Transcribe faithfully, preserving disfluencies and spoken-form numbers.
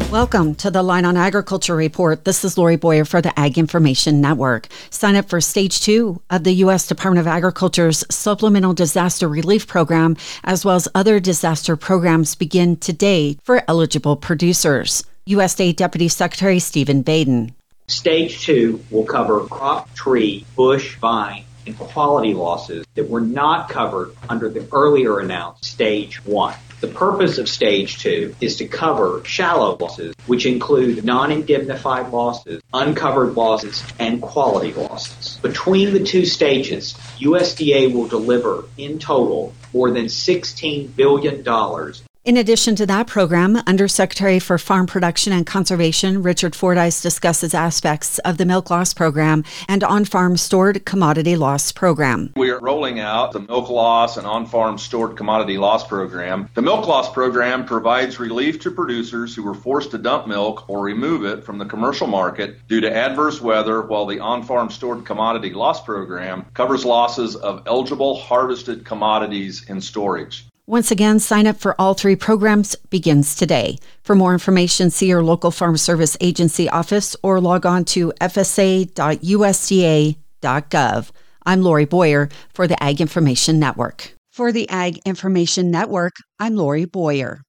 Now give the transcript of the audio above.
Welcome to the Line on Agriculture Report. This is Lori Boyer for the Ag Information Network. Sign up for Stage two of the U S Department of Agriculture's Supplemental Disaster Relief Program, as well as other disaster programs, begin today for eligible producers. U S D A Deputy Secretary Stephen Baden. Stage two will cover crop, tree, bush, vine, and quality losses that were not covered under the earlier announced Stage one. The purpose of Stage two is to cover shallow losses, which include non-indemnified losses, uncovered losses, and quality losses. Between the two stages, U S D A will deliver, in total, more than sixteen billion dollars. In addition to that program, Undersecretary for Farm Production and Conservation Richard Fordyce discusses aspects of the Milk Loss Program and On-Farm Stored Commodity Loss Program. We are rolling out the Milk Loss and On-Farm Stored Commodity Loss Program. The Milk Loss Program provides relief to producers who were forced to dump milk or remove it from the commercial market due to adverse weather, while the On-Farm Stored Commodity Loss Program covers losses of eligible harvested commodities in storage. Once again, sign up for all three programs begins today. For more information, see your local Farm Service Agency office or log on to f s a dot u s d a dot gov. I'm Lori Boyer for the Ag Information Network. For the Ag Information Network, I'm Lori Boyer.